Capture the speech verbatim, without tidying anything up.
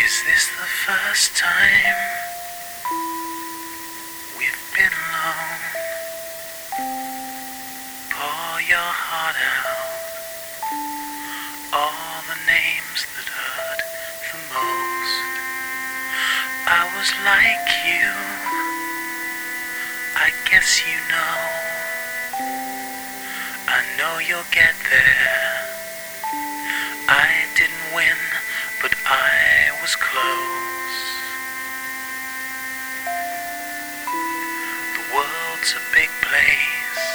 Is this the first time we've been alone? Pour your heart out, all the names that hurt the most. I was like you, I guess you know. I know you'll get there. I didn't win, but I was close. The world's a big place.